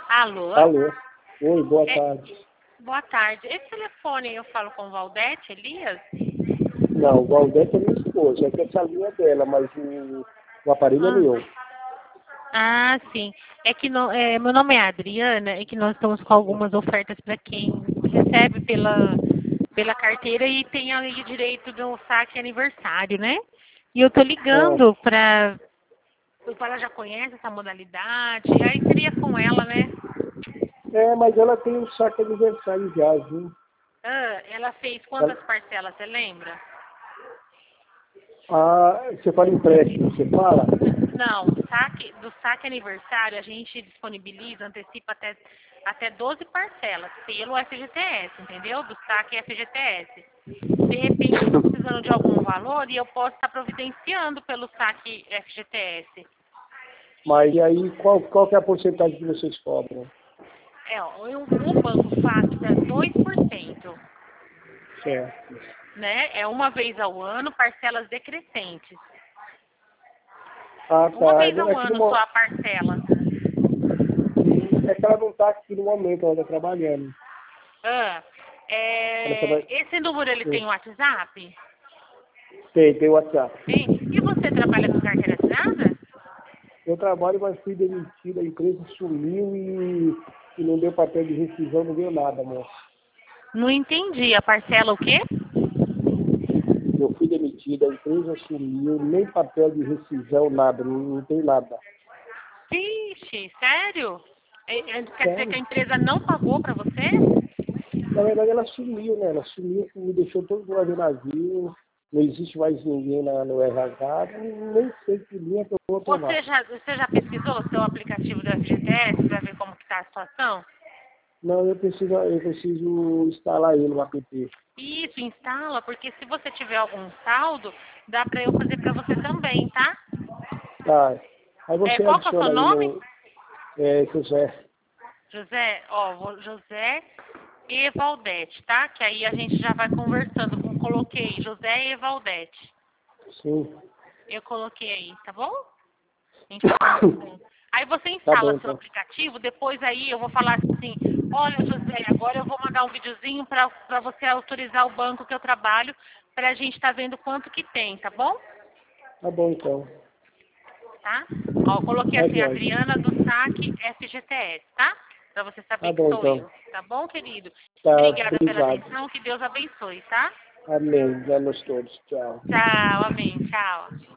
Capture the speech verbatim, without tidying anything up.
Alô? Alô. Oi, boa É, tarde. boa tarde. Esse telefone eu falo com Valdete Elias? Não, o Valdete é minha esposa, é que essa linha é dela, mas o, o aparelho é Ah, meu. ah, sim. É que no, é, meu nome é Adriana e que nós estamos com algumas ofertas para quem recebe pela, pela carteira e tem aí o direito do saque aniversário, né? E eu tô Ah, ligando para... Ela já conhece essa modalidade, aí seria com ela, né? é, mas ela tem um saque aniversário já, viu? Ah, ela fez Ela- quantas parcelas, você lembra? ah, você fala empréstimo, você fala? Não, saque, do saque aniversário a gente disponibiliza, antecipa até, até doze parcelas pelo F G T S, entendeu? Do saque F G T S. De repente, estou precisando de algum valor e eu posso estar providenciando pelo saque F G T S. Mas e aí, qual, qual que é a porcentagem que vocês cobram? É, ó, o o banco fácil é dois por cento, Certo. né? É uma vez ao ano, parcelas decrescentes. Ah, Uma tá. vez ao É que, no, ano só mo- a parcela. é que ela não está aqui no momento, ela está trabalhando. Ah, Ela trabalha... é, esse número ele tem WhatsApp? Tem, tem WhatsApp. Tem. E você trabalha com carteira assinada? Eu trabalho, mas fui demitido, a empresa sumiu e, e não deu papel de rescisão, não deu nada, moço. Não entendi. A parcela o quê? Eu fui demitido, a empresa sumiu, nem papel de rescisão, nada, não, não tem nada. Vixe, sério? É- é- Quer dizer que Sério? a empresa não pagou para você? Na verdade, ela sumiu, né? Ela sumiu, me deixou todo mundo no navio, não existe mais ninguém na, no R H, nem sei que linha que eu vou tomar. Você já, você já pesquisou o seu aplicativo do F G T S para ver como que está a situação? Não, eu preciso, eu preciso instalar ele no app. Isso, instala, porque se você tiver algum saldo, dá para eu fazer para você também, tá? Tá. Aí É, você qual que é o seu adiciona aí nome? no. É, José. José, ó, vou- José e Valdete, tá? Que aí a gente já vai conversando. Com- Coloquei José e Valdete. Sim. Eu coloquei aí, tá bom? A gente vai conversando. Aí você Tá bom, instala seu então. aplicativo, depois aí eu vou falar assim, olha José, agora eu vou mandar um videozinho para você autorizar o banco que eu trabalho, para a gente estar vendo quanto que tem, tá bom? Tá bom, então. Tá? Ó, eu coloquei Tá assim, jóia. Adriana do saque F G T S, tá? Para você saber Tá que bom, sou então. eu, tá bom, querido? Tá, Obrigada pela obrigado. atenção, que Deus abençoe, tá? Amém. Vamos todos. Tchau. Tchau, amém, tchau.